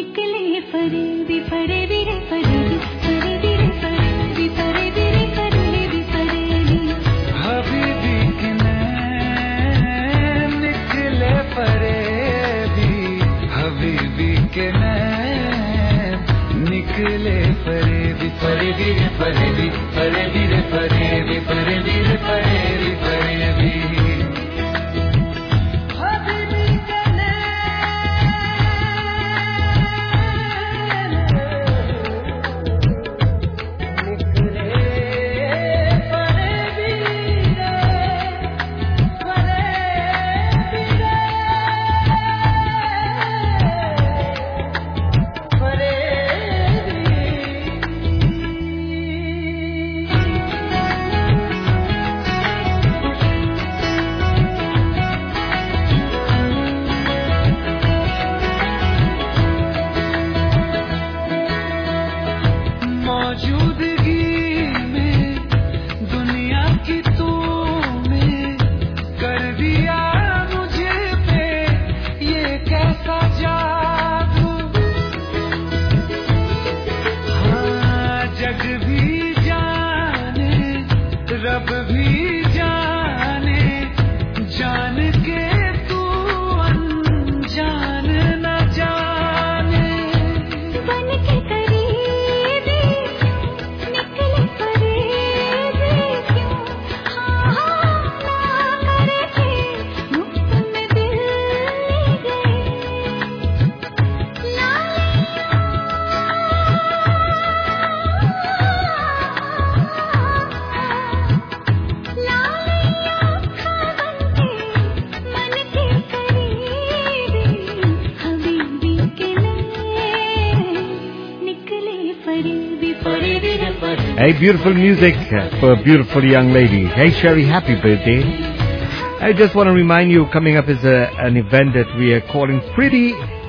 Hey, beautiful music for a beautiful young lady. Hey, Sherry, happy birthday. I just want to remind you, coming up is an event that we are calling Pretty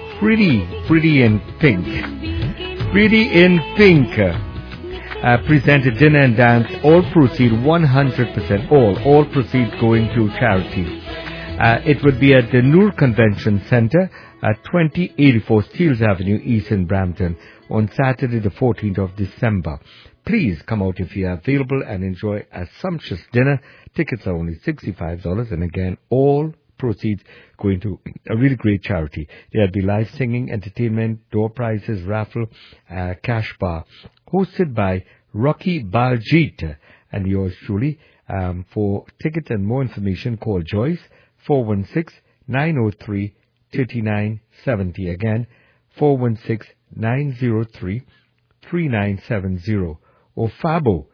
in Pink. Pretty in Pink. Presented dinner and dance, all proceeds 100%, all proceeds going to charity. It would be at the Noor Convention Center at 2084 Steeles Avenue, East in Brampton, on Saturday the 14th of December. Please come out if you are available and enjoy a sumptuous dinner. Tickets are only $65, and again, all proceeds going to a really great charity. There'll be live singing, entertainment, door prizes, raffle, cash bar, hosted by Rocky Baljit and yours truly. For tickets and more information, call Joyce 416-903-3970. Again, 416-903-3970. Or Fabo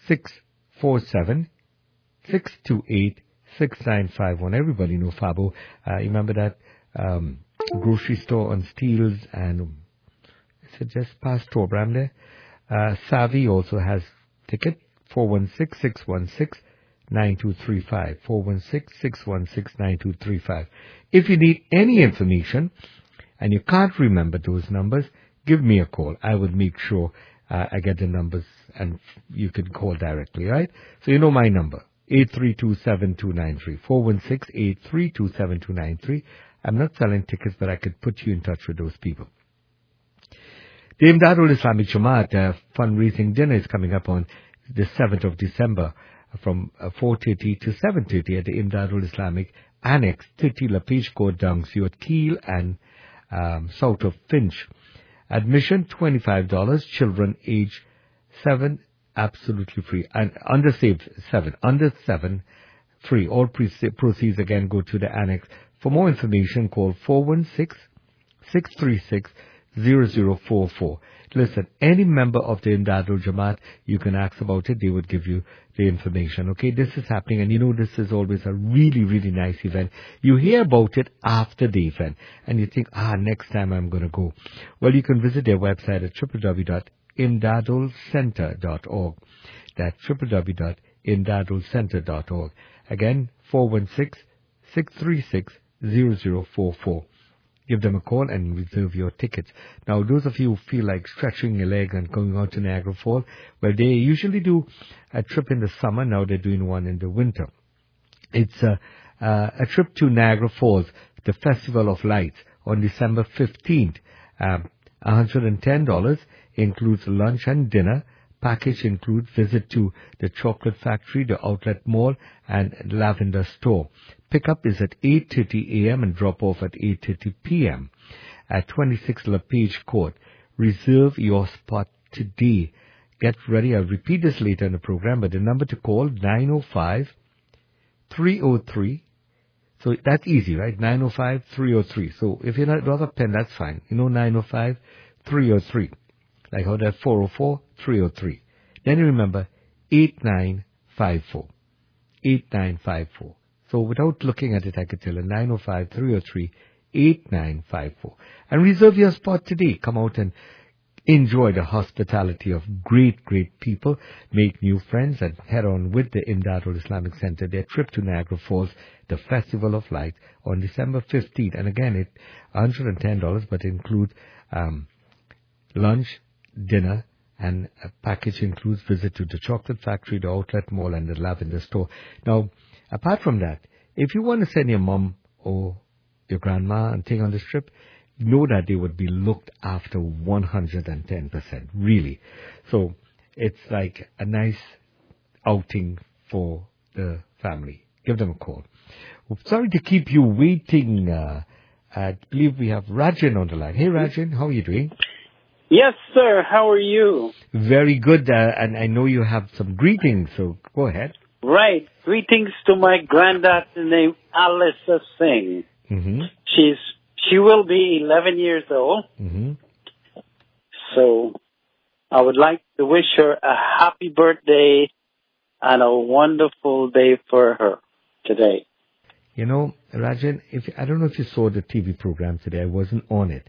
647-628-6951. Everybody know Fabo. Remember that grocery store on Steeles and is it just past Tor Bram there? Savvy also has ticket 416-616-9235. 416-616-9235. If you need any information and you can't remember those numbers, give me a call. I will make sure I get the numbers and you can call directly, right? So you know my number, 832-7293, 416-832-7293. I'm not selling tickets, but I could put you in touch with those people. The Imdadul Islamic Jamaat fundraising dinner is coming up on the 7th of December from 4:30 to 7:30 at the Imdadul Islamic Annex, 30 Lapage Court, Dungsio, Teal and south of Finch. Admission $25. Children age 7 absolutely free, and under 7 free. All proceeds again go to the annex. For more information, call 416-636-0044. Listen, any member of the Imdadul Jamaat, you can ask about it. They would give you the information. Okay, this is happening, and you know this is always a really, really nice event. You hear about it after the event, and you think, next time I'm going to go. Well, you can visit their website at www.imdadulcenter.org. That's www.imdadulcenter.org. Again, 416-636-0044. Give them a call and reserve your tickets. Now, those of you who feel like stretching your legs and going out to Niagara Falls, well, they usually do a trip in the summer. Now they're doing one in the winter. It's a trip to Niagara Falls, the Festival of Lights, on December 15th. $110 includes lunch and dinner. Package includes visit to the Chocolate Factory, the Outlet Mall, and Lavender Store. Pickup is at 8:30 a.m. and drop off at 8:30 p.m. at 26 LaPage Court. Reserve your spot today. Get ready. I'll repeat this later in the program, but the number to call, 905-303. So that's easy, right? 905-303. So if you don't have a pen, that's fine. 905-303. Like how that 404-303. Then you remember 8954. 8954. So without looking at it, I could tell you 905-303-8954. And reserve your spot today. Come out and enjoy the hospitality of great, great people. Make new friends and head on with the Imdatul Islamic Center, their trip to Niagara Falls, the Festival of Light on December 15th. And again, it's $110, but it includes lunch, dinner, and a package includes visit to the Chocolate Factory, the Outlet Mall, and the Lavender Store. Now, apart from that, if you want to send your mom or your grandma and thing on this trip, know that they would be looked after 110%, really. So it's like a nice outing for the family. Give them a call. Sorry to keep you waiting. I believe we have Rajan on the line. Hey, Rajan, how are you doing? Yes, sir. How are you? Very good. And I know you have some greetings, so go ahead. Right. Greetings to my granddaughter named Alyssa Singh. Mm-hmm. She will be 11 years old. Mm-hmm. So I would like to wish her a happy birthday and a wonderful day for her today. You know, Rajan, I don't know if you saw the TV program today. I wasn't on it.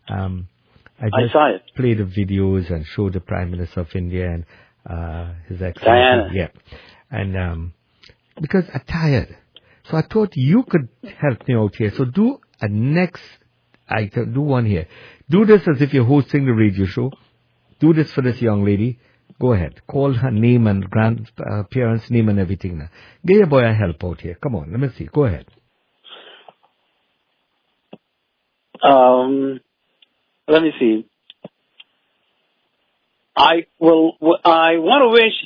I saw it. Played the videos and showed the Prime Minister of India and His Excellency. Diana. Yeah. And because I'm tired. So I thought you could help me out here. So do a next item. Do one here. Do this as if you're hosting the radio show. Do this for this young lady. Go ahead. Call her name and grandparents' name and everything now. Give your boy a help out here. Come on. Let me see. Go ahead. Let me see. I want to wish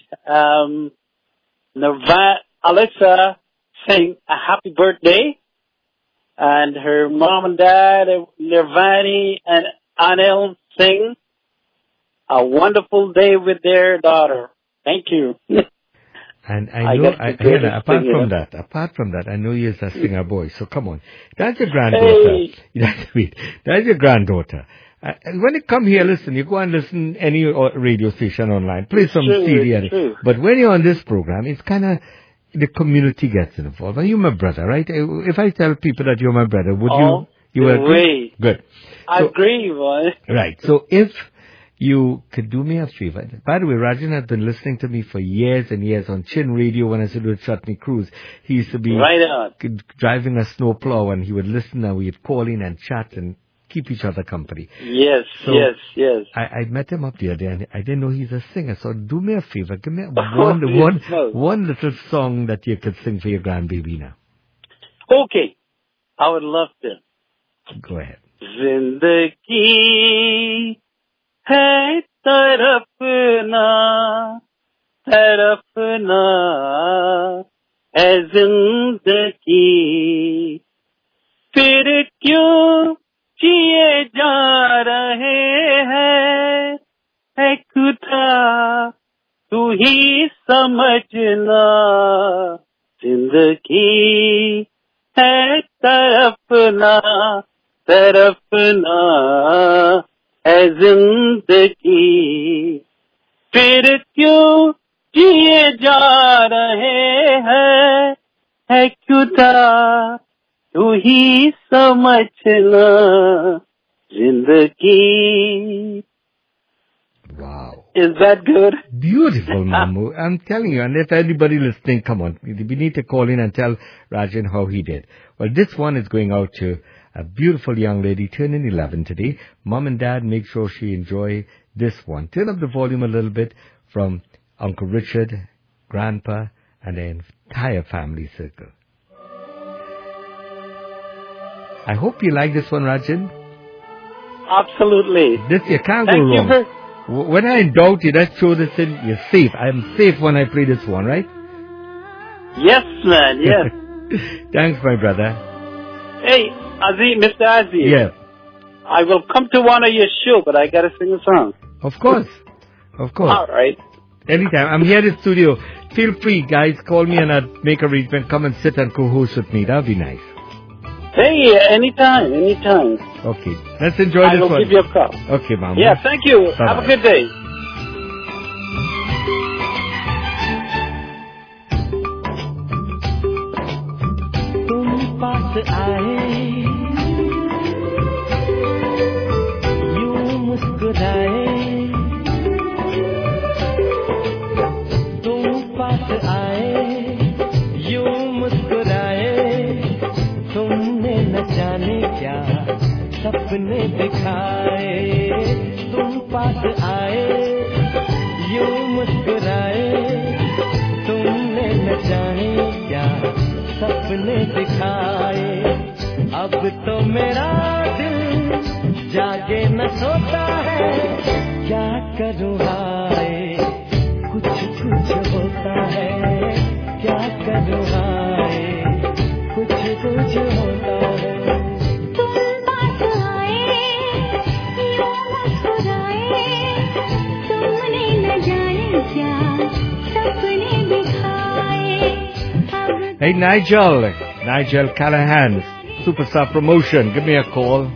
Alyssa Singh a happy birthday, and her mom and dad, Nirvani and Anil Singh, a wonderful day with their daughter. Thank you. And I know, apart from that, I know you're a singer boy. So come on, that's your granddaughter. Hey. That's your granddaughter. When you come here, listen. You go and listen any radio station online. Play some CD. But when you're on this program, it's kind of the community gets involved. And you're my brother, right? If I tell people that you're my brother, would you? You agree? Good. I agree, boy. Right. So if you could do me a favor. By the way, Rajan has been listening to me for years and years on Chin Radio when I used to do a Chutney Cruise. He used to be driving a snowplow and he would listen and we'd call in and chat and keep each other company. Yes, so yes. I met him up the other day and I didn't know he's a singer. So do me a favor. Give me one little song that you could sing for your grandbaby now. Okay. I would love to. Go ahead. Zindagi है तरफना है जिंदगी फिर क्यों जिए जा रहे हैं है खुदा तू ही समझना जिंदगी है तरफना है जिंदगी फिर क्यों जिए जा रहे हैं है खुदा तू ही समझना जिंदगी. Wow. Is that good? Beautiful, Mamu. I'm telling you, and if anybody listening, come on, we need to call in and tell Rajan how he did. Well, this one is going out to a beautiful young lady turning 11 today. Mom and Dad, make sure she enjoy this one. Turn up the volume a little bit from Uncle Richard, Grandpa, and the entire family circle. I hope you like this one, Rajan. Absolutely. This you can't go Thank you wrong. for... When I'm in doubt, you just throw this in. You're safe. I'm safe when I play this one, right? Yes, man, yes. Thanks, my brother. Hey, Aziz, Mr. Aziz. Yeah. I will come to one of your show, but I gotta sing a song. Of course. Of course. All right. Anytime. I'm here in the studio. Feel free, guys. Call me and I'll make a arrangement. Come and sit and co-host with me. That would be nice. Hey, anytime. Okay. Let's enjoy this one. I will give you a call. Okay, Mama. Yeah, thank you. Bye-bye. Have a good day. तुम पास आए, यूं मुस्कुराए, तुम पास आए, यूं मुस्कुराए, तुमने न जाने क्या सपने दिखाए, तुम पास आए, यूं मुस्कुराए, तुमने न जाने क्या सपने दिखाए, अब तो मेरा दिल जागे न सोता है, क्या करूँ हाय, कुछ कुछ होता है, क्या करूँ हाय, कुछ कुछ होता है। Hey, Nigel Callahan, Superstar Promotion. Give me a call.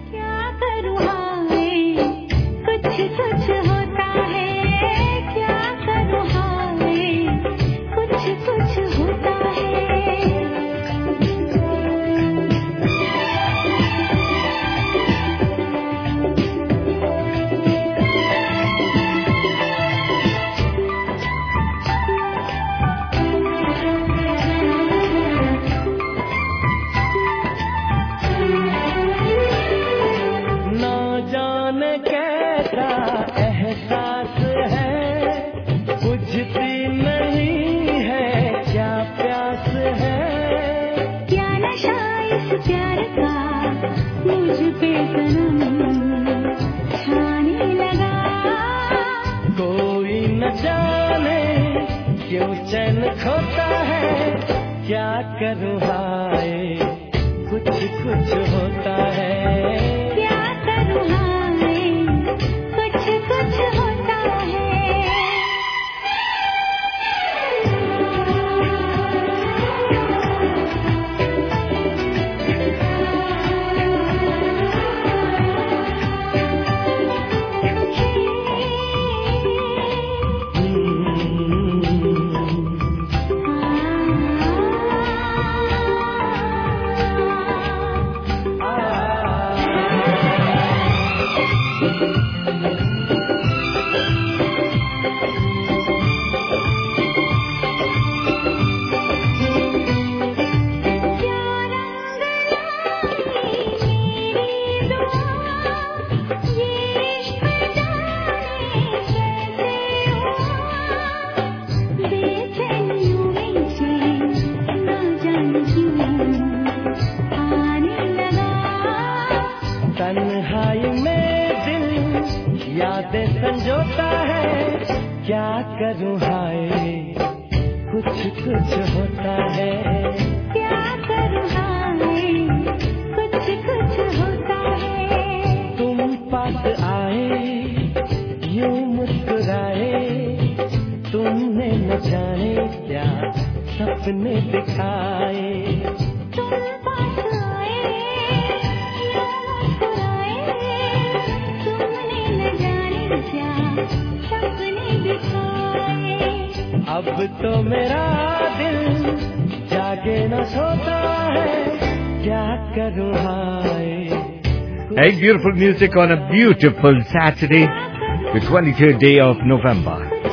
Hey, beautiful music on a beautiful Saturday, the 23rd day of November.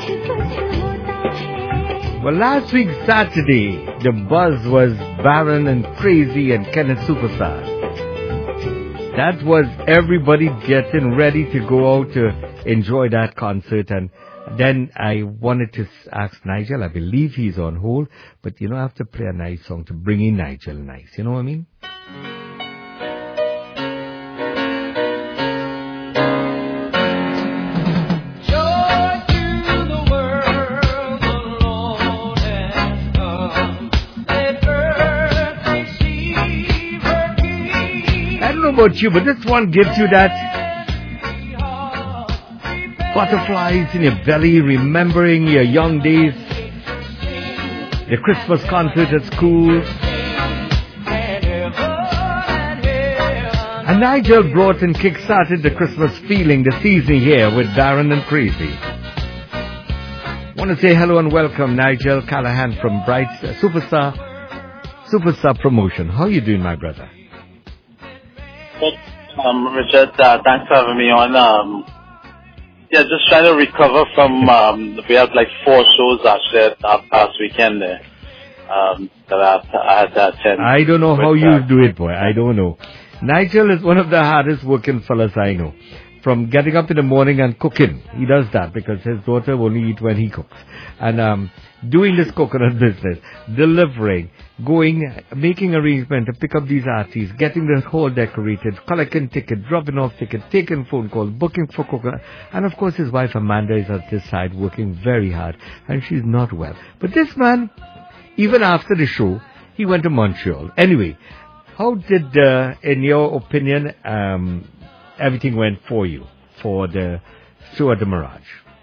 Well, last week Saturday, the buzz was Baron and Crazy and Kenneth Superstar. That was everybody getting ready to go out to enjoy that concert. And then I wanted to ask Nigel, I believe he's on hold, but I have to play a nice song to bring in Nigel nice. You know what I mean? about you, but this one gives you that butterflies in your belly, remembering your young days, the Christmas concert at school. And Nigel brought and kick-started the Christmas feeling, the season here with Darren and Crazy. Want to say hello and welcome Nigel Callahan from Bright Superstar Promotion. How are you doing, my brother? Richard, thanks for having me on. Just trying to recover from, we had like 4 shows actually past weekend there, that I had to attend. I don't know how you do it, boy. I don't know. Nigel is one of the hardest working fellas I know. From getting up in the morning and cooking. He does that because his daughter will only eat when he cooks. And doing this coconut business, delivering, going, making arrangement to pick up these artists, getting the hall decorated, collecting tickets, dropping off tickets, taking phone calls, booking for coconut. And of course his wife Amanda is at this side working very hard. And she's not well. But this man, even after the show, he went to Montreal. Anyway, how did, in your opinion, everything went for you for the show at the Mirage?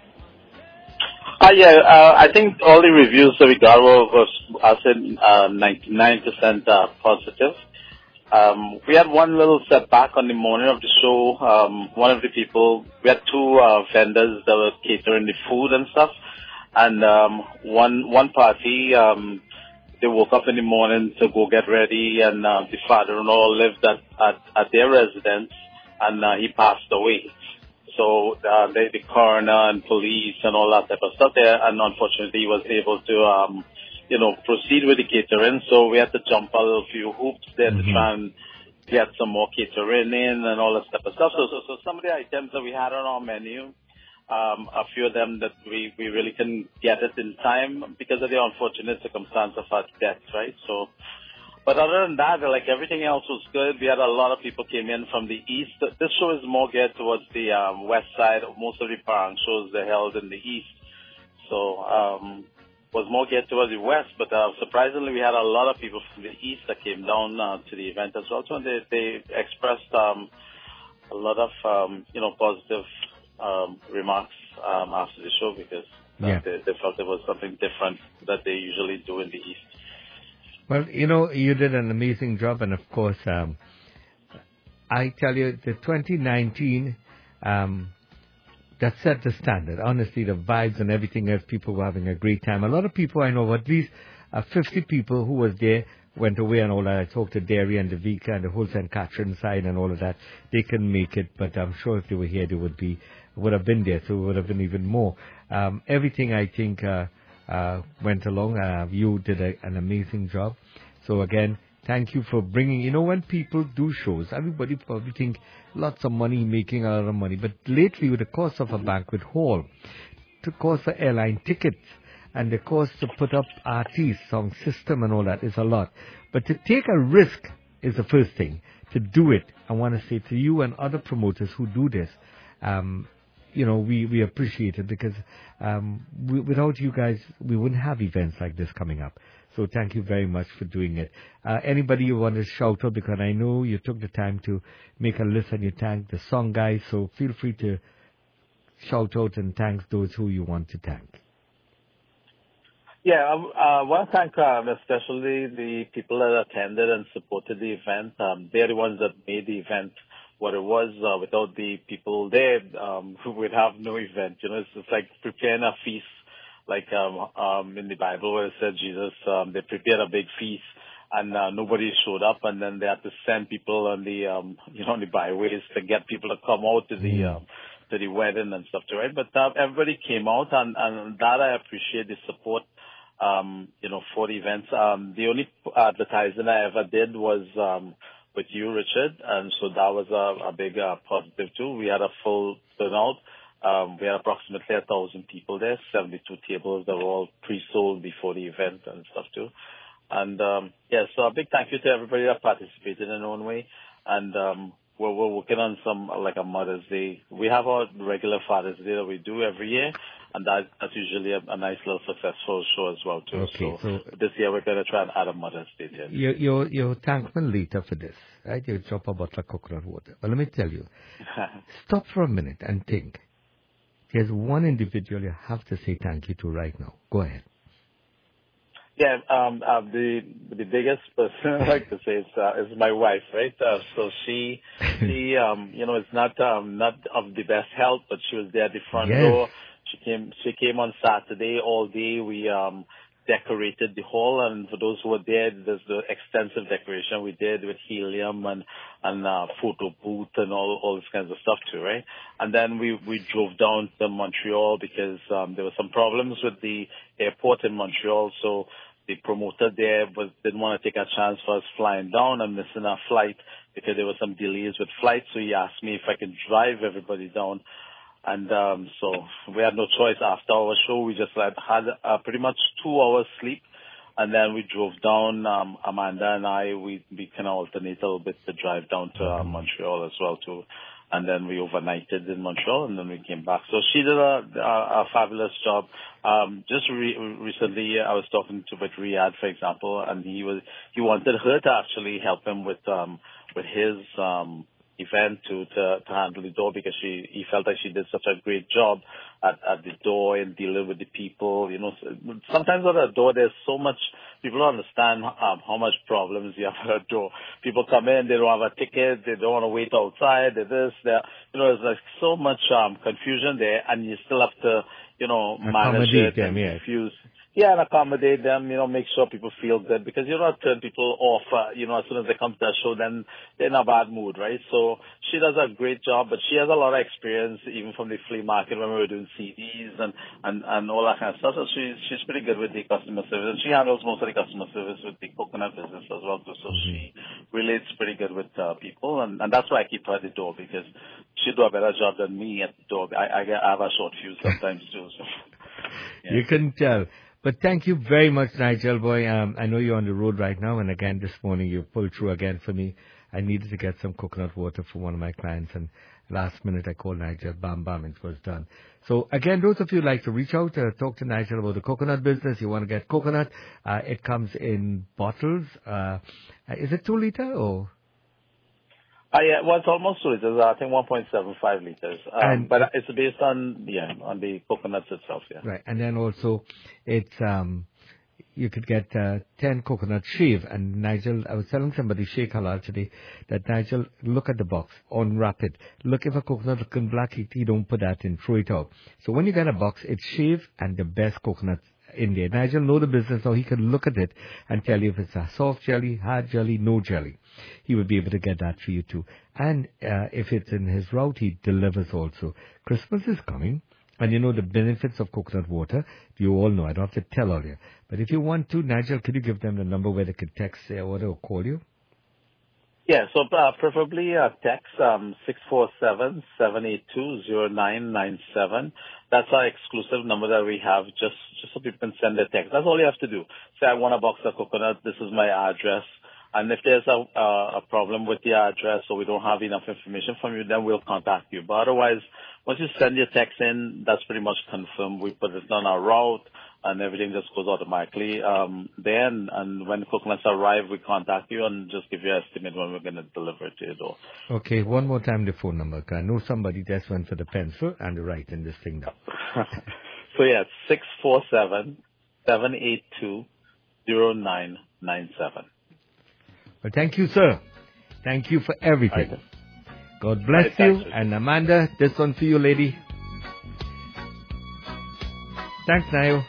I think all the reviews that we got was I said, 99% positive. We had one little setback on the morning of the show. One of the people, we had 2 vendors that were catering the food and stuff. And one party, they woke up in the morning to go get ready, and the father-in-law lived at their residence, and he passed away. So the coroner and police and all that type of stuff there, and unfortunately he was able to, proceed with the catering. So we had to jump a little few hoops there to try and get some more catering in and all that type of stuff. So some of the items that we had on our menu, a few of them that we really couldn't get it in time because of the unfortunate circumstance of our death, right? So, but other than that, like everything else was good. We had a lot of people came in from the east. This show is more geared towards the west side. Most of the parang shows are held in the east, so was more geared towards the west. But surprisingly, we had a lot of people from the east that came down to the event as well. So they expressed a lot of positive remarks after the show because they felt it was something different that they usually do in the east. Well, you did an amazing job, and of course, I tell you, the 2019 that set the standard. Honestly, the vibes and everything else, people were having a great time. A lot of people I know, at least 50 people who was there went away and all that. I talked to Derry and Davika and the whole St. Catherine side and all of that. They couldn't make it, but I'm sure if they were here, they would have been there, so it would have been even more. Everything, I think, went along. You did an amazing job. So again, thank you for bringing, when people do shows, everybody probably think lots of money, making a lot of money. But lately, with the cost of a banquet hall, the cost of airline tickets, and the cost to put up artists, song system and all that is a lot. But to take a risk is the first thing. To do it, I want to say to you and other promoters who do this, we appreciate it because without you guys, we wouldn't have events like this coming up. So thank you very much for doing it. Anybody you want to shout out, because I know you took the time to make a list and you thanked the song guys, so feel free to shout out and thank those who you want to thank. Yeah, I want to thank especially the people that attended and supported the event. They're the ones that made the event what it was. Without the people there, we would have no event. It's like preparing a feast, like in the Bible where it said Jesus, they prepared a big feast and nobody showed up, and then they had to send people on the on the byways to get people to come out to the wedding and stuff, right? But everybody came out, and that I appreciate the support. For the events. The only advertising I ever did was with you, Richard, and so that was a big positive too. We had a full turnout. We had approximately 1,000 people there, 72 tables that were all pre-sold before the event and stuff too. And so a big thank you to everybody that participated in their own way. And we're working on some like a Mother's Day. We have our regular Father's Day that we do every year. and that's usually a nice little successful show as well too. Okay, So this year we're going to try and add a Mother's Day to it. You're thankful later for this, right? You drop a bottle of coconut water. But let me tell you, stop for a minute and think. There's one individual you have to say thank you to right now. Go ahead. Yeah, the biggest person I like to say is my wife, right? So she is not of the best health, but she was there at the front door. She came on Saturday all day. We decorated the hall, and for those who were there, there's the extensive decoration we did with helium and photo booth and all this kinds of stuff too, right? And then we drove down to Montreal because there were some problems with the airport in Montreal, so the promoter there didn't want to take a chance for us flying down and missing our flight because there were some delays with flights, so he asked me if I could drive everybody down. And so we had no choice. After our show, we just had pretty much 2 hours sleep, and then we drove down. Amanda and I, we kind of alternate a little bit to drive down to Montreal as well too, and then we overnighted in Montreal, and then we came back. So she did a fabulous job. Just recently, I was talking with Riyadh, for example, and he wanted her to actually help him with his event to handle the door because he felt like she did such a great job at the door and dealing with the people. You know, sometimes at a door there's so much, people don't understand how much problems you have at a door. People come in, they don't have a ticket, they don't want to wait outside, there's like so much confusion there, and you still have to, manage it and confuse. Yeah, and accommodate them, make sure people feel good, because you don't turn people off, as soon as they come to the show, then they're in a bad mood, right? So she does a great job, but she has a lot of experience, even from the flea market when we were doing CDs and all that kind of stuff. So she's pretty good with the customer service, and she handles most of the customer service with the coconut business as well, too. So she relates pretty good with people, and that's why I keep her at the door, because she'll do a better job than me at the door. I have a short fuse sometimes, too. So, yeah. You can tell. But thank you very much, Nigel, boy. I know you're on the road right now, and again this morning you pulled through again for me. I needed to get some coconut water for one of my clients, and last minute I called Nigel, bam, it was done. So again, those of you who like to reach out, talk to Nigel about the coconut business, you want to get coconut, it comes in bottles. Is it 2 liter or? Yeah, well, it's almost 2 liters. I think 1.75 liters. But it's based on the coconuts itself, yeah. Right, and then also it's, you could get 10 coconut shave. And Nigel, I was telling somebody, Sheikh Halal today, that Nigel, look at the box, unwrap it. Look, if a coconut looking black, he don't put that in, throw it out. So when you get a box, it's shave and the best coconuts in there. Nigel know the business, so he can look at it and tell you if it's a soft jelly, hard jelly, no jelly. He would be able to get that for you too. And if it's in his route, he delivers also. Christmas is coming, and you know the benefits of coconut water. You all know. I don't have to tell all you. But if you want to, Nigel, could you give them the number where they could text their order or call you? Yeah, so preferably text 647-782-0997. That's our exclusive number that we have, just so people can send a text. That's all you have to do. Say, I want a box of coconut. This is my address. And if there's a problem with the address or we don't have enough information from you, then we'll contact you. But otherwise, once you send your text in, that's pretty much confirmed. We put it on our route, and everything just goes automatically then. And when the coconuts arrive, we contact you and just give you an estimate when we're going to deliver it to your door. Okay, one more time the phone number. I know somebody just went for the pencil and the writing this thing down. So yeah, it's 647-782-0997. Well, thank you, sir. Thank you for everything. Right. God bless you. And Amanda, this one for you, lady. Thanks, Niall.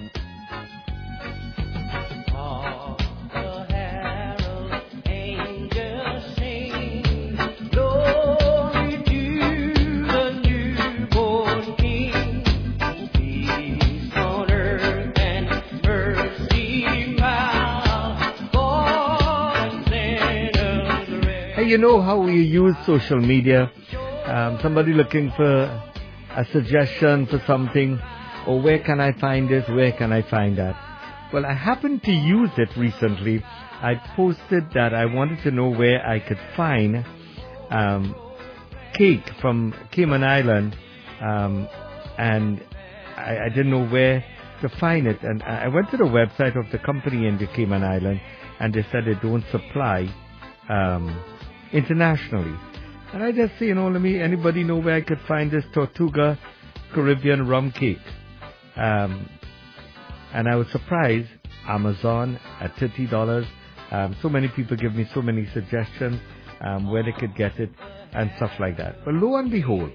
You know how we use social media. Somebody looking for a suggestion for something, or where can I find this, where can I find that? Well, I happened to use it recently. I posted that I wanted to know where I could find cake from Cayman Island, and I didn't know where to find it. And I went to the website of the company in the Cayman Island, and they said they don't supply internationally. And I just say, anybody know where I could find this Tortuga Caribbean rum cake? And I was surprised, Amazon at $30. So many people give me so many suggestions where they could get it and stuff like that. But lo and behold,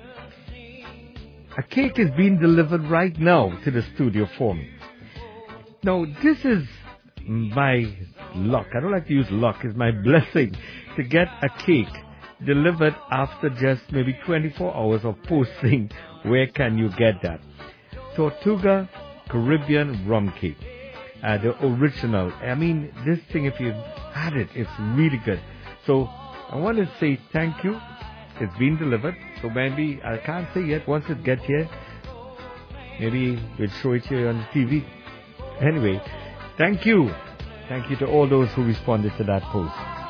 a cake is being delivered right now to the studio for me. Now, this is my luck. I don't like to use luck. It's my blessing to get a cake delivered after just maybe 24 hours of posting. Where can you get that? Tortuga Caribbean rum cake. The original. I mean, this thing, if you had it, it's really good. So, I want to say thank you. It's been delivered. So maybe, I can't say yet, once it gets here, maybe we'll show it here on the TV. Anyway, thank you. Thank you to all those who responded to that post.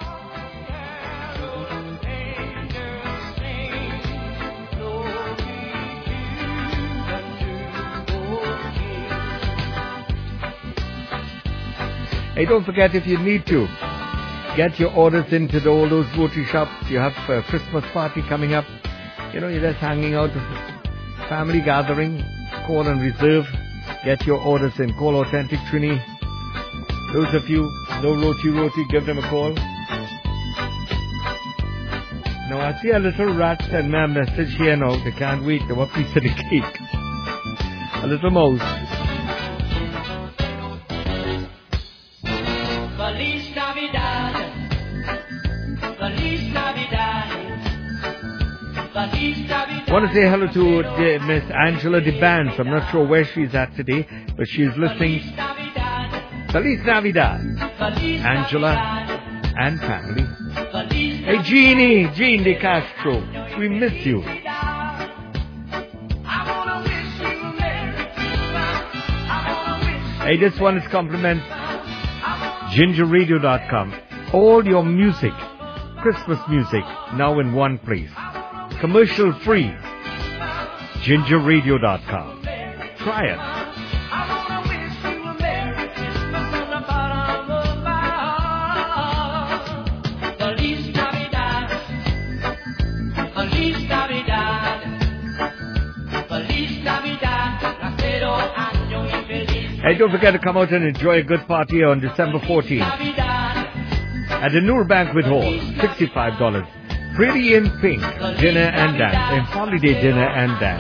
Hey, don't forget, if you need to, get your orders into all those rotary shops. You have a Christmas party coming up. You're just hanging out, family gathering. Call and reserve. Get your orders in. Call Authentic Trini. Those of you, no roti, give them a call. Now, I see a little rat send me a message here now. They can't wait. They want a piece of the cake. A little mouse. Feliz Navidad. Feliz Navidad. Feliz Navidad. I want to say hello to Miss Angela DeBance. I'm not sure where she's at today, but she's listening. Feliz Navidad. Angela and family. Hey, Jean De Castro, we miss you. Hey, this one is compliment gingerradio.com. All your music, Christmas music, now in one place. Commercial free. gingerradio.com. Try it. Hey, don't forget to come out and enjoy a good party on December 14th at the Noor Banquet Hall, $65. Pretty in Pink, dinner and dance, a holiday dinner and dance.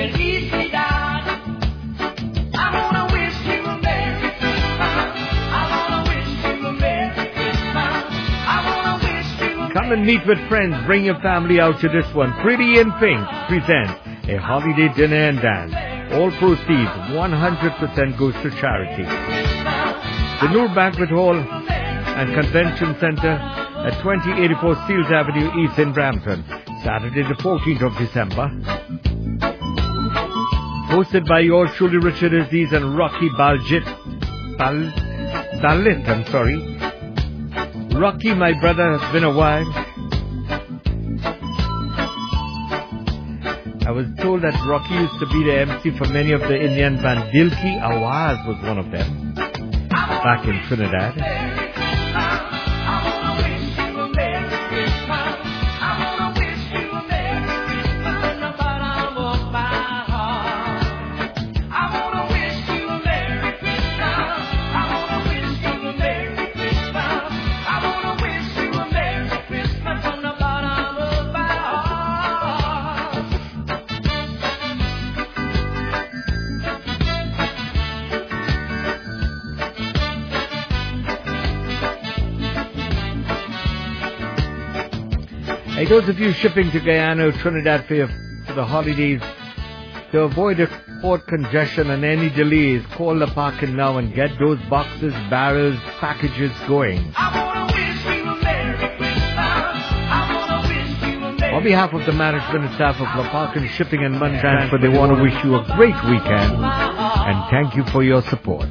Come and meet with friends, bring your family out to this one. Pretty in Pink presents a holiday dinner and dance. All proceeds, 100% goes to charity. The Noor Banquet Hall and Convention Center at 2084 Steeles Avenue East in Brampton, Saturday the 14th of December. Hosted by yours truly, Richard Aziz and Rocky Dalit, Rocky, my brother, has been a while. I was told that Rocky used to be the MC for many of the Indian band. Dilki Awaz was one of them back in Trinidad. Hey, those of you shipping to Guyana or Trinidad for the holidays, to avoid a port congestion and any delays, call the parking now and get those boxes, barrels, packages going. On behalf of the management and staff of La Parkin Shipping and Money Transfer, they want to wish you a great weekend and thank you for your support.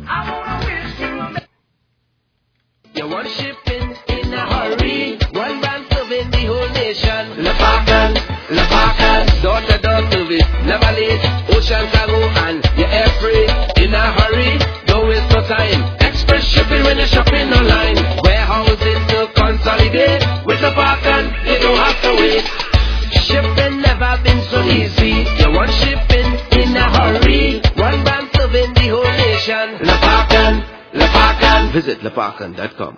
You want shipping in a hurry, one brand serving the whole nation. La Parkin, door to door serving. it, never late. Ocean cargo and your air freight. In a hurry, don't waste no time. Express shipping when you're shopping online. Warehousing to consolidate. With the park and you don't have to wait. Shipping never been so easy. You want shipping in a hurry. One brand serving the whole nation. Lepacan. Visit lepacan.com.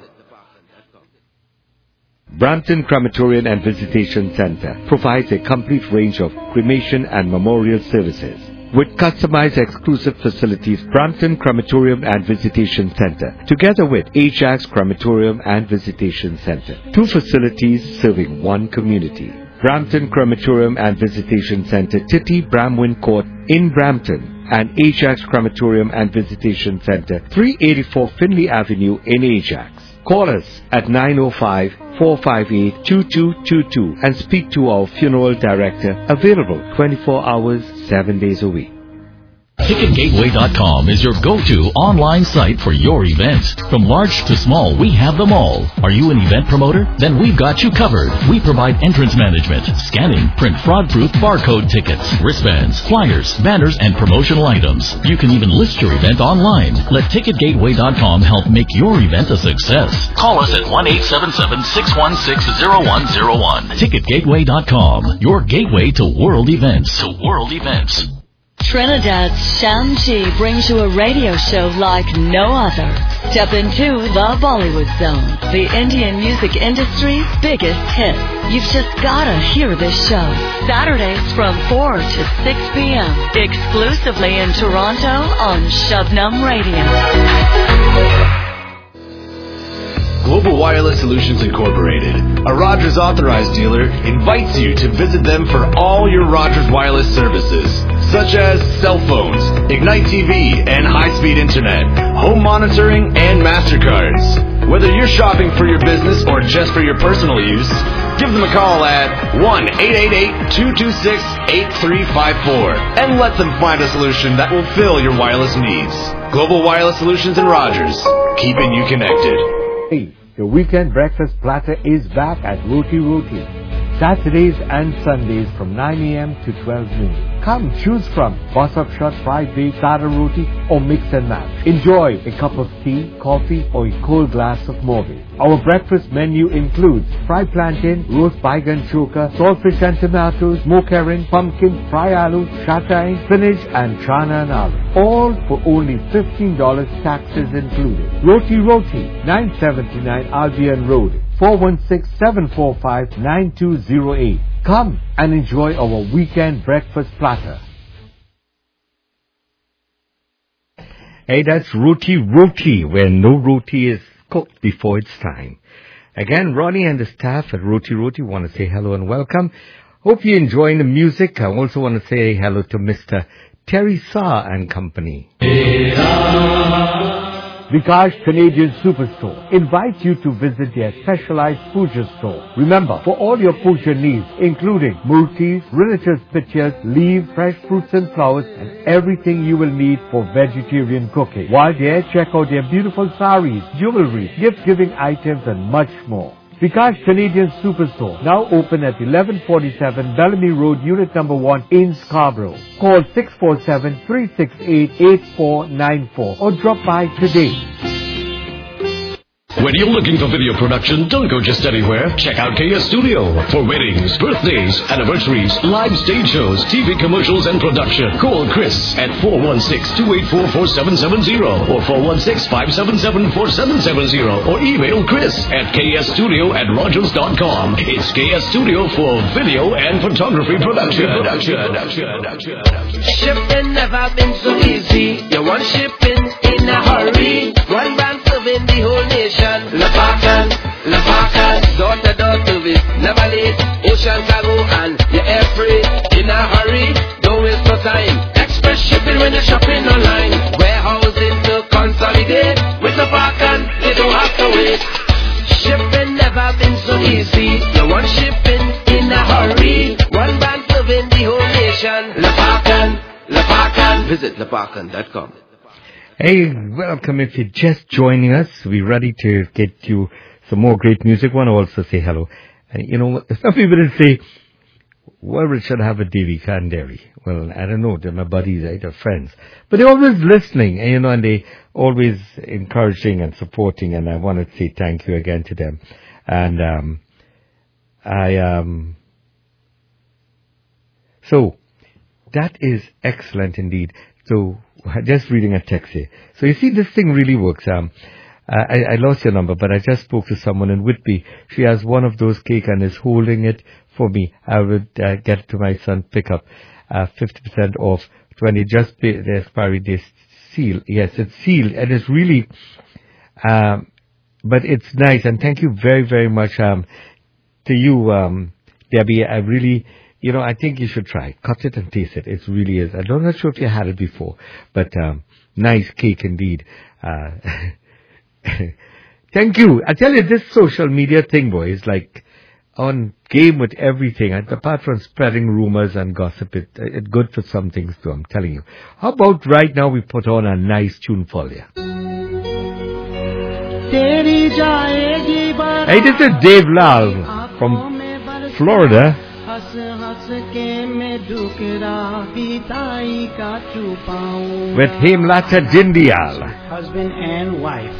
Brampton Crematorium and Visitation Center provides a complete range of cremation and memorial services. With customized exclusive facilities, Brampton Crematorium and Visitation Center, together with Ajax Crematorium and Visitation Center, 2 facilities serving 1 community. Brampton Crematorium and Visitation Center, Titty Bramwin Court in Brampton, and Ajax Crematorium and Visitation Center, 384 Finley Avenue in Ajax. Call us at 905-458-2222 and speak to our funeral director, available 24 hours, 7 days a week. TicketGateway.com is your go-to online site for your events. From large to small, we have them all. Are you an event promoter? Then we've got you covered. We provide entrance management, scanning, print fraud-proof barcode tickets, wristbands, flyers, banners, and promotional items. You can even list your event online. Let TicketGateway.com help make your event a success. Call us at 1-877-616-0101. TicketGateway.com, your gateway to world events. Trinidad's Shamji brings you a radio show like no other. Step into the Bollywood Zone, the Indian music industry's biggest hit. You've just gotta hear this show. Saturdays from 4 to 6 p.m. exclusively in Toronto on Shabnam Radio. Global Wireless Solutions Incorporated, a Rogers authorized dealer, invites you to visit them for all your Rogers wireless services, such as cell phones, Ignite TV and high-speed internet, home monitoring, and MasterCards. Whether you're shopping for your business or just for your personal use, give them a call at 1-888-226-8354 and let them find a solution that will fill your wireless needs. Global Wireless Solutions in Rogers, keeping you connected. Hey, the weekend breakfast platter is back at Roti Roti. Saturdays and Sundays from 9 a.m. to 12 noon. Come choose from boss-up shot, fried baked, starter roti, or mix and match. Enjoy a cup of tea, coffee, or a cold glass of Morbi. Our breakfast menu includes fried plantain, roast baigan choka, saltfish and tomatoes, smoked herring, pumpkin, fry aloo, shatai, spinach, and chana and aloo. All for only $15, taxes included. Roti Roti, 979 Albion Road, 416-745-9208. Come and enjoy our weekend breakfast platter. Hey, that's Roti Roti, where no roti is cooked before it's time. Again, Ronnie and the staff at Roti Roti want to say hello and welcome. Hope you're enjoying the music. I also want to say hello to Mr. Terry Saar and Company. Vikash Canadian Superstore invites you to visit their specialized puja store. Remember, for all your puja needs, including murtis, religious pictures, leaves, fresh fruits and flowers, and everything you will need for vegetarian cooking. While there, check out their beautiful saris, jewelry, gift-giving items, and much more. Vikash Canadian Superstore, now open at 1147 Bellamy Road, Unit Number 1 in Scarborough. Call 647-368-8494 or drop by today. When you're looking for video production, don't go just anywhere. Check out KS Studio for weddings, birthdays, anniversaries, live stage shows, TV commercials, and production. Call Chris at 416-284-4770 or 416-577-4770 or email Chris at ksstudio@rogers.com. It's KS Studio for video and photography production. Shipping never been so easy. You want shipping in a hurry. One brand serving the whole nation. Lepacan, door-to-door service, never late. Ocean cargo and your air freight. In a hurry, don't waste no time. Express shipping when you're shopping online. Warehousing to consolidate. With Lepacan, you don't have to wait. Shipping never been so easy. You want shipping in a hurry. One brand serving the whole nation. Lepacan. Visit lepacan.com. Hey, welcome. If you're just joining us, we're ready to get you some more great music. Want to also say hello. And you know what? Some people did say, Well, should have a Devika and Devi. Well, I don't know. They're my buddies, right? They're friends. But they're always listening, and, and they always encouraging and supporting, and I want to say thank you again to them. And, so, that is excellent indeed. So, just reading a text here. So, you see, this thing really works. I lost your number, but I just spoke to someone in Whitby. She has one of those cake and is holding it for me. I would get it to my son, pick up 50% off 20. Just pay the expiry date seal. Yes, it's sealed, and it's really, but it's nice. And thank you very, very much to you, Debbie. I really, I think you should try. Cut it and taste it. It really is. I'm not sure if you had it before, but nice cake indeed. Thank you. I tell you, this social media thing, boy, is like on game with everything. And apart from spreading rumors and gossip, it's good for some things too, I'm telling you. How about right now we put on a nice tune for you? Hey, this is Dave Lal from Florida. With Hemlata Jindial. Husband and wife.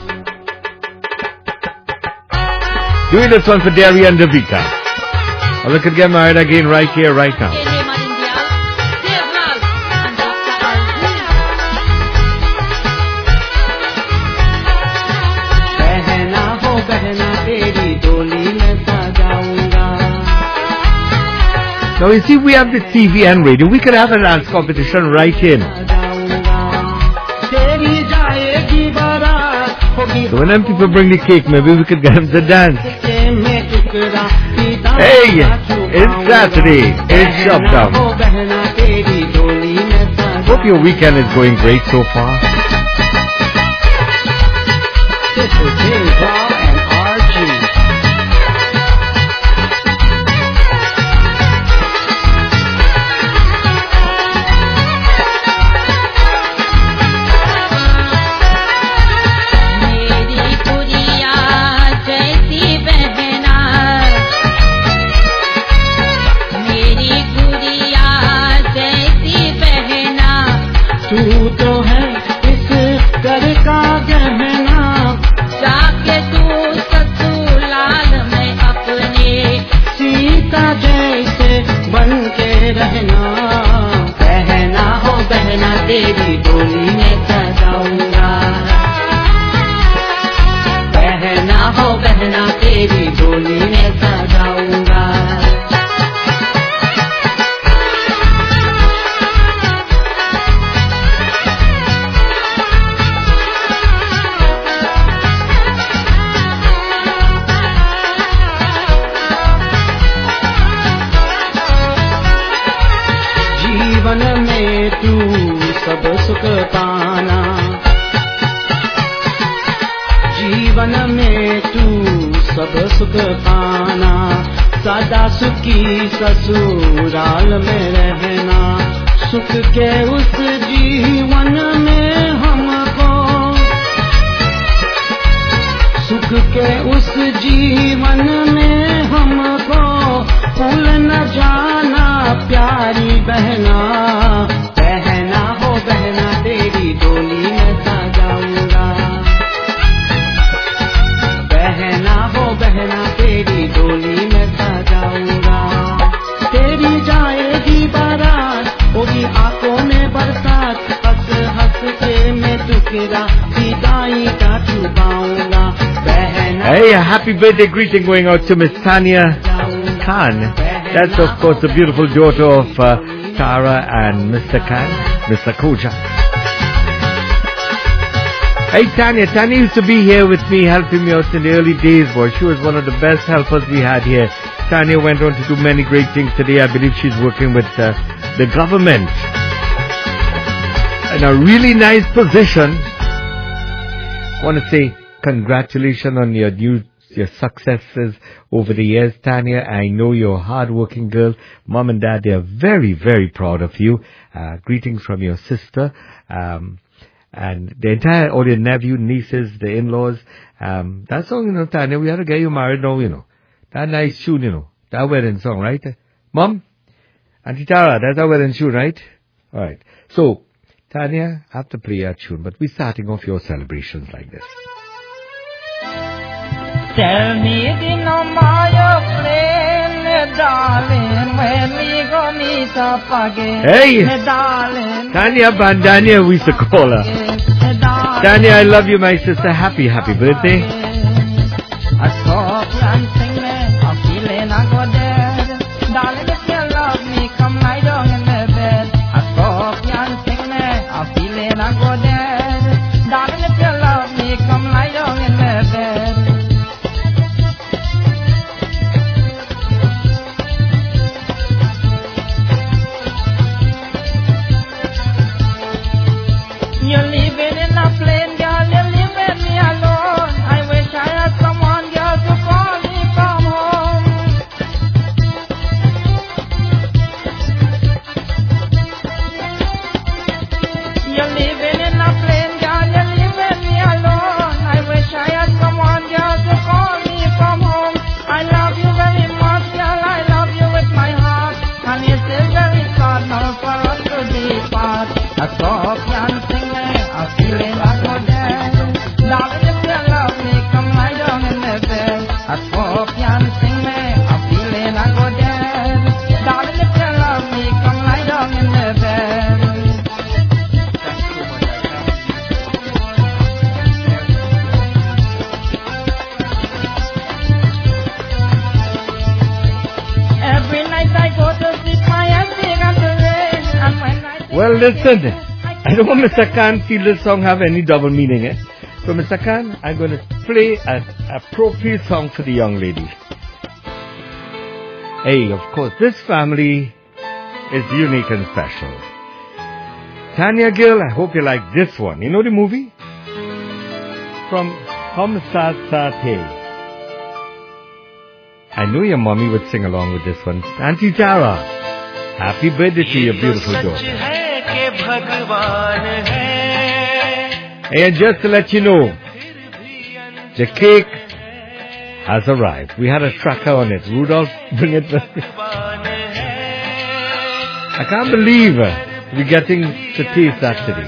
Doing this one for Derry and Devika. I'll look at get married again right here, right now. Now you see, we have the TV and radio. We could have a dance competition right here. So when them people bring the cake, maybe we could get them to dance. Hey, it's Saturday. It's Shopdown. Hope your weekend is going great so far. This is Dave Lal and RG. तेरी डोली में सजाऊंगा बहना हो बहना तेरी डोली में सजाऊंगा जीवन में तू सब सुख पाना जीवन में तू सब सुख पाना सदा सुखी ससुराल में रहना सुख के उस जीवन में हमको सुख के उस जीवन में हमको भूल न जाना प्यारी बहना बहना हो बहना तेरी डोली में सजाऊंगा बहना हो बहना तेरी डोली में सजाऊंगा तेरी जाएगी बारात होगी आंखों में बरसात हंस हंस के मैं टुकड़ा विदाई का छुपाऊंगा बहना Hey, a happy birthday greeting going out to Miss Tanya Khan. That's of course the beautiful daughter of Tara and Mr. Khan, Mr. Koja. Hey Tanya used to be here with me helping me out in the early days, boy. She was one of the best helpers we had here. Tanya went on to do many great things today. I believe she's working with the government in a really nice position. I want to say congratulations on your successes over the years, Tanya. I know you're a hard-working girl. Mom and Dad, they are very, very proud of you. Greetings from your sister. And the entire, all your nephew, nieces, the in-laws. That song, Tanya, we had to get you married now, That nice tune, that wedding song, right? Mom, Auntie Tara, that's our wedding tune, right? Alright. So, Tanya, I have to play our tune, but we're starting off your celebrations like this. Tell me the number you're playing, darling, when we gonna meet up again. Hey! Darling. Tanya Bandania, we used to call her. Tanya, I love you, my sister. Happy birthday. I stop and sing me, I'm feeling I go dead. Darling, if you love me, come lie down in my bed. I stop and sing me, I'm feeling I go dead. Darling, if you love me, come lie down in my bed. You're living in a plane, girl, you're leaving me alone. I wish I had someone, girl, to call me from home. You're living in a plane, girl, you're leaving me alone. I wish I had someone, girl, to call me from home. I love you very much, girl, I love you with my heart. And it's still very sad now for us to depart. I stop and sing me, I'm feeling I go dead. Darling, if you love me, come lie down in my bed. I stop and sing me, I'm feeling I go dead. Darling, if you love me, come lie down in my bed. Every night I go to sleep, my head began to rain. And when I Well, listen. I don't want Mr. Khan feel this song have any double meaning, eh? So, Mr. Khan, I'm going to play an appropriate song for the young lady. Hey, of course, this family is unique and special. Tanya Gill, I hope you like this one. You know the movie? From Homicide Satay. I know your mommy would sing along with this one. Auntie Tara, happy birthday to your beautiful daughter. And just to let you know, the cake has arrived. We had a tracker on it. Rudolph, bring it. I can't believe we're getting to taste that today.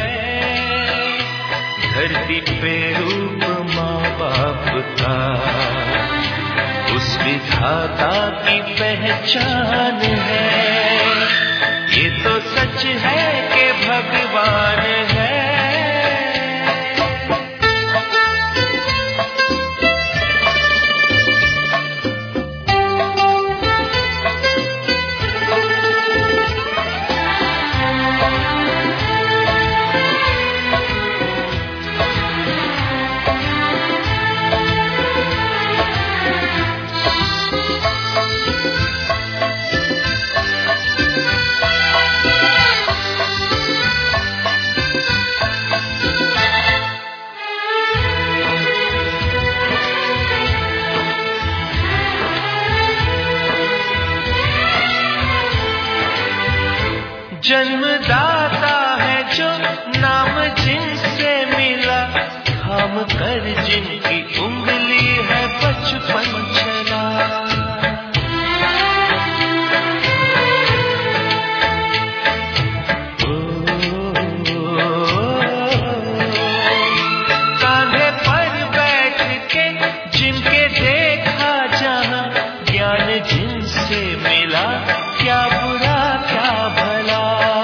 धरती पे रूप माँ बाप का उस विधाता की पहचान है ये तो सच है कि भगवान है जन्मदाता है जो नाम जिनसे मिला थाम कर जिनकी उंगली है बचपन चला कांधे पर बैठ के जिनके देखा जहां ज्ञान जिनसे मिला क्या बुरा क्या भला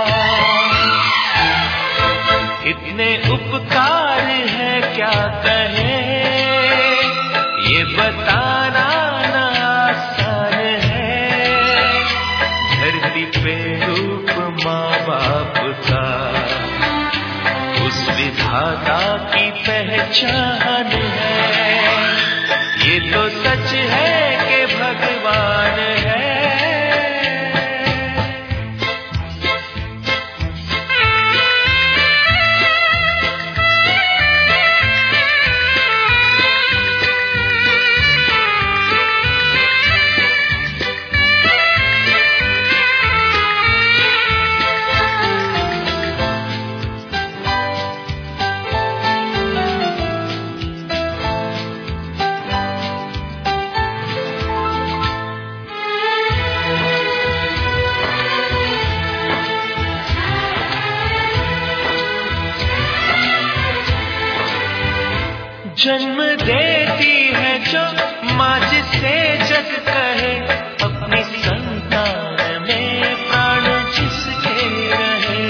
इतने उपकार है क्या कहे ये बताना ना आसान है धरती पे रूप माँ बाप का उस विधाता की पहचान है ये तो सच है कि भगवान है जन्म देती है जो माँ जिसे जग कहे, अपनी संतान में प्राण जिसके रहे।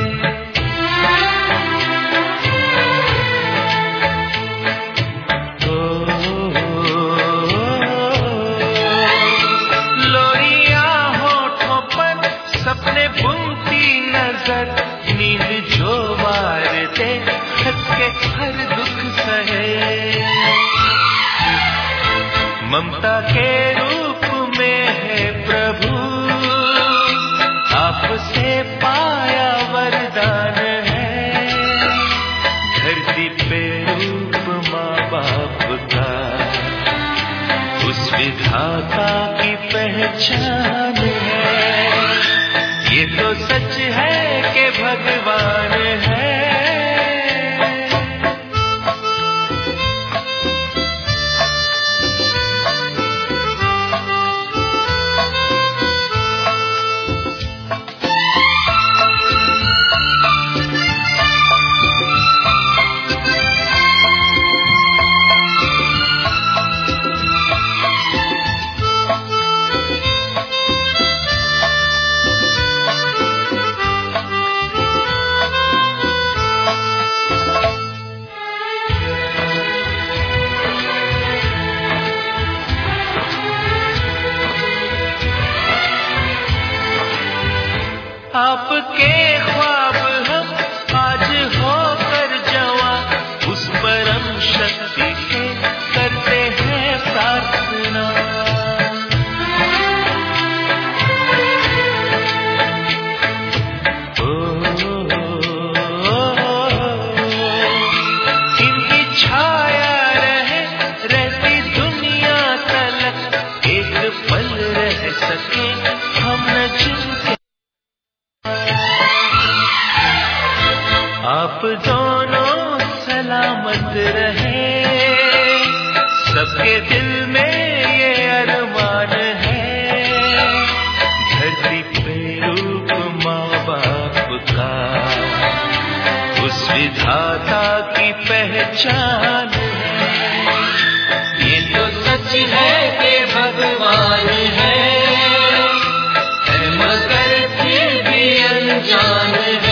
लोरिया होठों पर सपने बुनती नजर, नींद जो वार दे हंस के हर दुख सहे। ममता के रूप में है प्रभु, आपसे पाया वरदान है। धरती पे रूप माँ बाप का, उस विधाता की पहचान है। ये तो सच है कि भगवान है। आपके ख्वाब हम आज होकर जवां, उस परम शक्ति से करते हैं प्रार्थना। इनकी छाया रहे रहती दुनिया तलक, एक पल रह सके हम न जिनके। आप दोनों सलामत रहे, सबके दिल में ये अरमान है। धरती पे रूप माँ बाप का, उस विधाता की पहचान है। ये तो सच है कि भगवान है, मगर फिर भी अनजान है।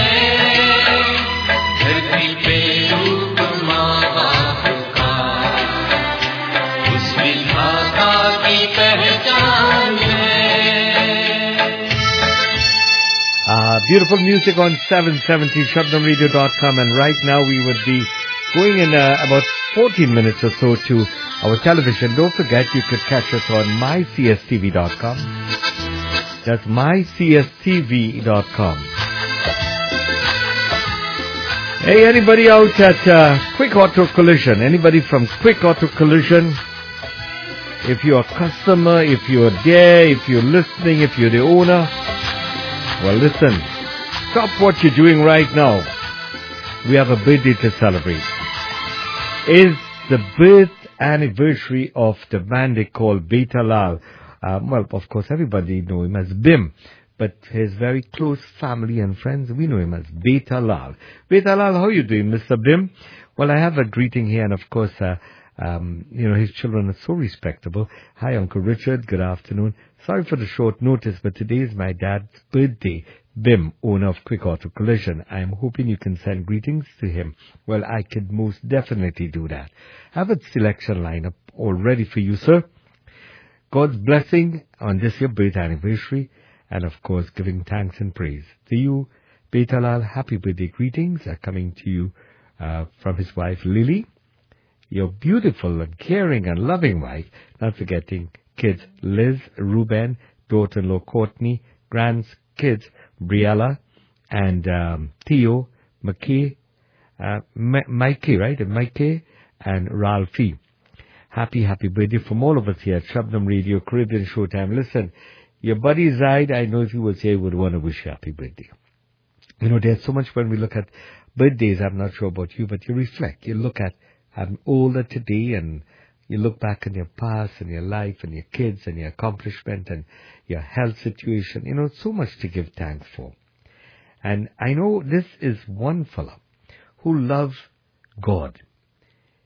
धरती पे रूप माँ बाप का, उस विधाता की पहचान है। Beautiful music on 770 ShabdamRadio.com, and right now we would be going in about 14 minutes or so to our television. Don't forget you could catch us on mycstv.com. That's mycstv.com. Hey, anybody out at Quick Auto Collision? Anybody from Quick Auto Collision? If you're a customer, if you're there, if you're listening, if you're the owner, well, listen, stop what you're doing right now. We have a birthday to celebrate. It's the birth anniversary of the man they call Beta Lal. Well, of course, everybody know him as Bim. But his very close family and friends, we know him as Beta Lal. Beta Lal, how are you doing, Mr. Bim? Well, I have a greeting here, and of course, his children are so respectable. Hi, Uncle Richard. Good afternoon. Sorry for the short notice, but today is my dad's birthday. Bim, owner of Quick Auto Collision. I am hoping you can send greetings to him. Well, I could most definitely do that. Have a selection lineup all ready for you, sir. God's blessing on this your birth anniversary, and of course, giving thanks and praise to you, Beta Lal. Happy birthday greetings are coming to you from his wife Lily, your beautiful and caring and loving wife. Not forgetting kids Liz, Ruben, daughter-in-law Courtney, grandkids Briella and Theo, Mikey, right? Mikey and Ralphie. Happy birthday from all of us here at Shabdam Radio, Caribbean Showtime. Listen, your buddy Zaid, I know if he was here, he would want to wish you happy birthday. You know, there's so much when we look at birthdays, I'm not sure about you, but you reflect. You look at, I'm older today, and you look back in your past and your life and your kids and your accomplishment and your health situation. You know, so much to give thanks for. And I know this is one fella who loves God.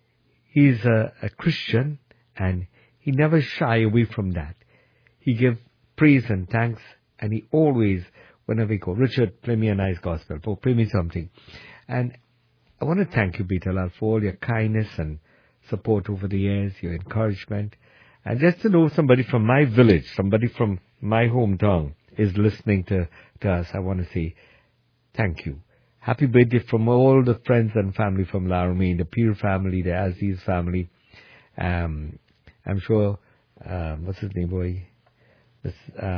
He's a Christian, and he never shy away from that. He gives praise and thanks, and he always, whenever he goes, Richard, play me a nice gospel, or play me something. And I want to thank you, Bitalal, for all your kindness and support over the years, your encouragement. And just to know somebody from my village, somebody from my hometown is listening to us, I want to say thank you. Happy birthday from all the friends and family from Laramie, the Peer family, the Aziz family. I'm sure, what's his name, boy? This,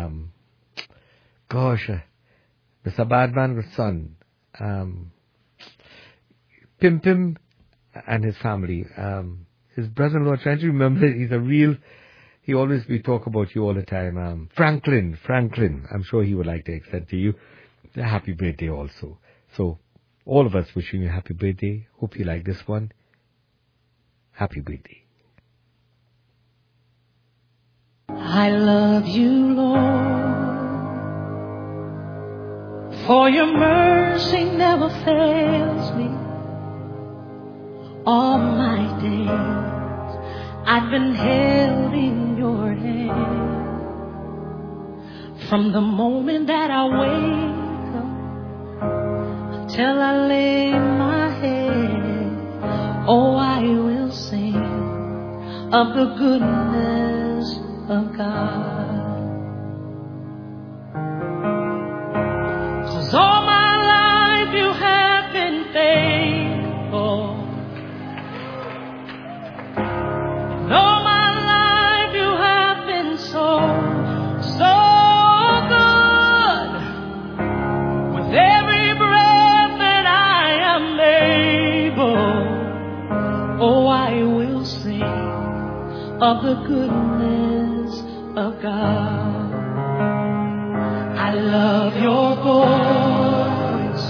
Mr. Badman's son, Pim Pim and his family. His brother-in-law, trying to remember, he always be talk about you all the time. Franklin, I'm sure he would like to extend to you a happy birthday also. So, all of us wishing you a happy birthday. Hope you like this one. Happy birthday. I love you, Lord, for your mercy never fails me. All my days I've been held in your hand. From the moment that I wake till I lay my head, oh, I will sing of the goodness of God. 'Cause all my life you have been faithful. And all my life you have been so good. With every breath that I am able, oh, I will sing of the goodness of God. I love your voice.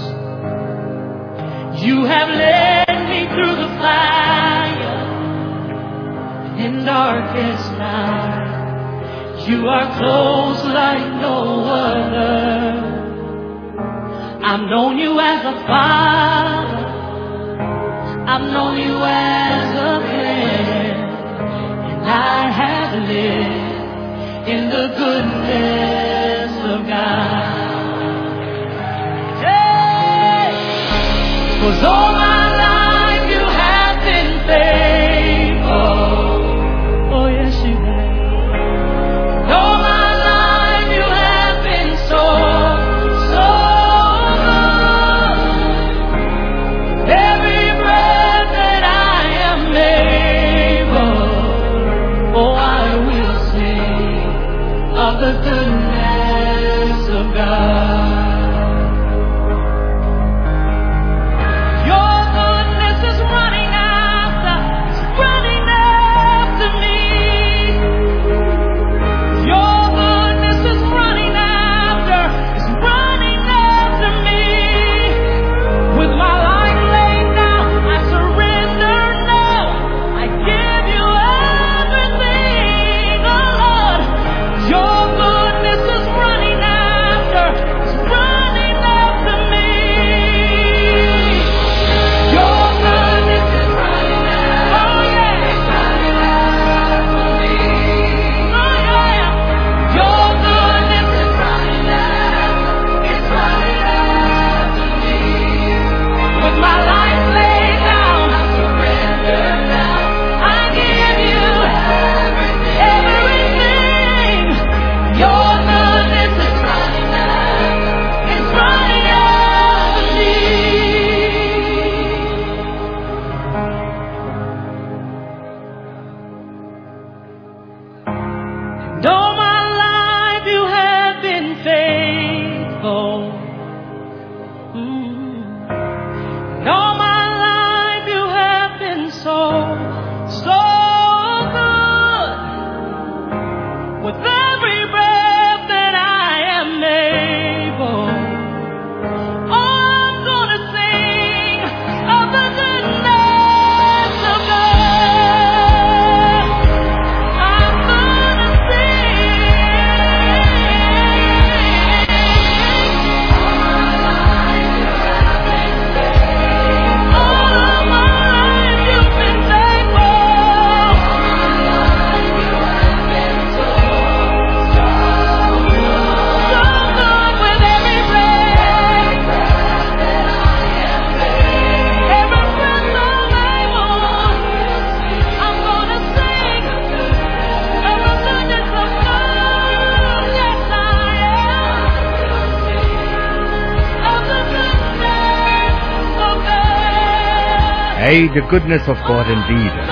You have led me through the fire in darkest night. You are close like no other. I've known you as a father. I've known you as a friend. And I have lived in the goodness of God. Yeah. 'Cause all my life you have been faithful. Oh yes you have. All my life you have been so good. Every breath that I am able, oh, I will sing of the goodness of God. Your goodness is running after me. Your goodness is running after me. With my life laid down, I surrender now. I give you everything, oh Lord. Your goodness is running after me. Your goodness is running after, oh yeah, it's running after me. Oh yeah, your goodness is running after, it's running after me. With my life laid down, I surrender now. I give you everything. Your goodness is running after, it's running after me. And all my life you have been faithful. And all my life you have been so good. With every breath that I am able, I'm gonna sing of the goodness of God. I'm gonna sing. Hey, the goodness of God indeed.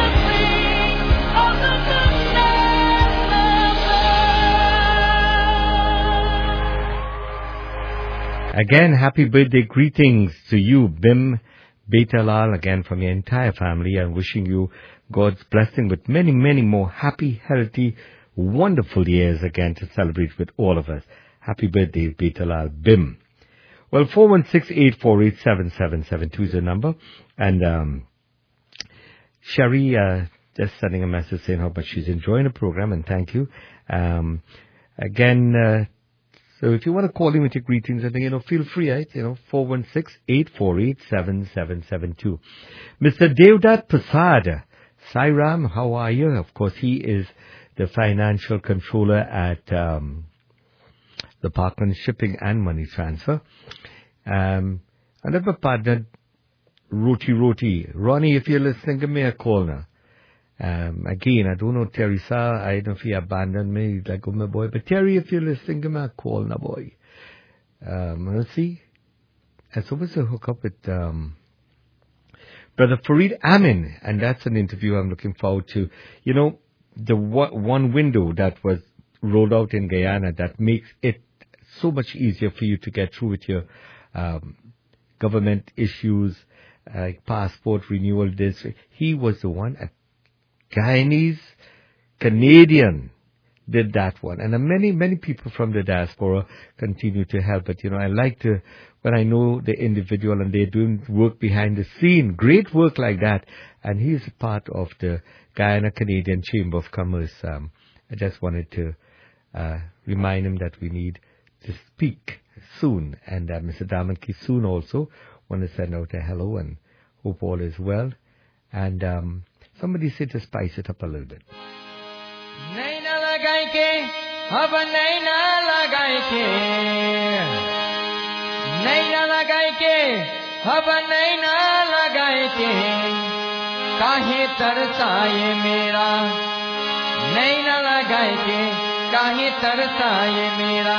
Again, happy birthday greetings to you, Bim Betalal, again from your entire family, and wishing you God's blessing with many, many more happy, healthy, wonderful years again to celebrate with all of us. Happy birthday, Betalal Bim. Well, 416-848-7772 is the number. And Sherry just sending a message saying how much she's enjoying the program, and thank you. So if you want to call in with your greetings, I think, feel free, right? 416-848-7772. Mr. Devdat Prasad, Sairam, how are you? Of course, he is the financial controller at the Parkland Shipping and Money Transfer. Another partner, Roti. Ronnie, if you're listening, give me a call now. Again, I don't know, Teresa, I don't know if you abandoned me, like, my boy, but Terry, if you're listening, give me a call now, boy. Let's see. I'm supposed to hook up with, Brother Farid Amin, and that's an interview I'm looking forward to. The one window that was rolled out in Guyana that makes it so much easier for you to get through with your, government issues, like passport renewal, he was the one at Guyanese Canadian did that one. And many people from the diaspora continue to help. But, I like to, when I know the individual and they're doing work behind the scene, great work like that. And he's a part of the Guyana Canadian Chamber of Commerce. I just wanted to remind him that we need to speak soon. And Mr. Daman Kisoon also want to send out a hello and hope all is well. And somebody said to spice it up a little bit. Naina lagai ke, ab naina lagai ke. Naina lagai ke, ab naina lagai ke. Kahe tarsaye mera. Naina lagai ke, kahe tarsaye mera.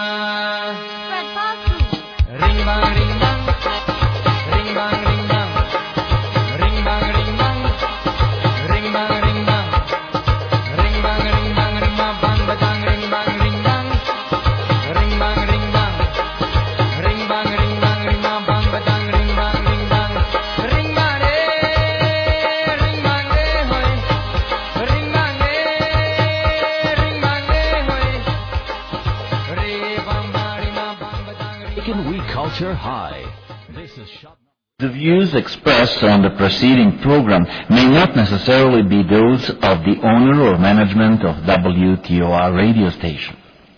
Ring bang ring bang, ring bang ring bang, ring bang ring bang. Ring bang ring bang, ring bang ring bang, ring bang bang bang ring bang ring bang, ring bang ring bang, ring bang ring bang, ring bang bang bang ring bang ring bang, ring bang re hoy, ring bang re hoy, re bang bang bang bang. Taking we culture high. This is shot. The views expressed on the preceding program may not necessarily be those of the owner or management of WTOR radio station.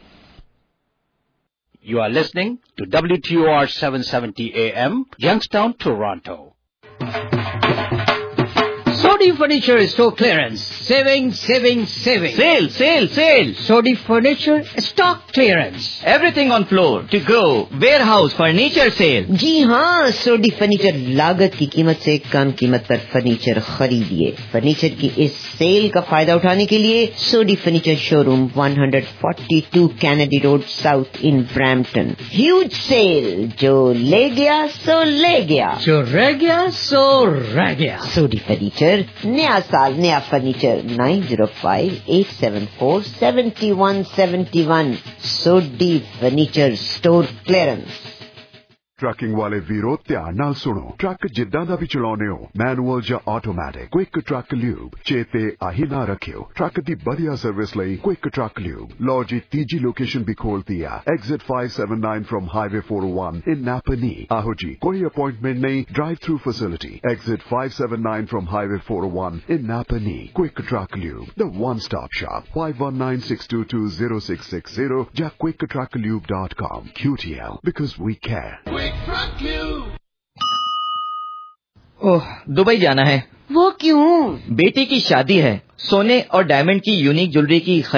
You are listening to WTOR 770 AM, Youngstown, Toronto. Sodi Furniture Store Clearance. Saving. Sale. Sodi Furniture Stock Clearance. Everything on floor, to go, warehouse, furniture sale. जी हाँ, सोडी furniture लागत की कीमत से कम कीमत पर furniture खरीदिए। Furniture की इस सेल का फायदा उठाने के लिए Sodhi furniture showroom 142 Kennedy road south in Brampton. Huge sale, जो ले गया सो ले गया, जो रह गया सो रह गया। सोडी फर्नीचर, नया साल नया furniture. 905-874-7171 Sodhi furniture store clearance. Trucking वाले वीरो ध्यान नाल सुनो। ट्रक जिद्दां दा भी चलाउने हो, मैनुअल या ऑटोमैटिक, क्विक ट्रक ल्यूब चेते आही ना रखियो। ट्रक दी बढ़िया सर्विस लई क्विक ट्रक ल्यूब। लो जी तीजी लोकेशन भी खोलती है, exit 579 from highway 401 in Napanee. आहो जी, कोई अपॉइंटमेंट नहीं, drive through facility. Exit 579 from highway 401 in Napanee. Quick truck lube, the one stop shop. 519-622-0660 या quicktrucklube.com. QTL, because we care. ओह, दुबई जाना है। वो क्यों? बेटी की शादी है, सोने और डायमंड की यूनिक ज्वेलरी की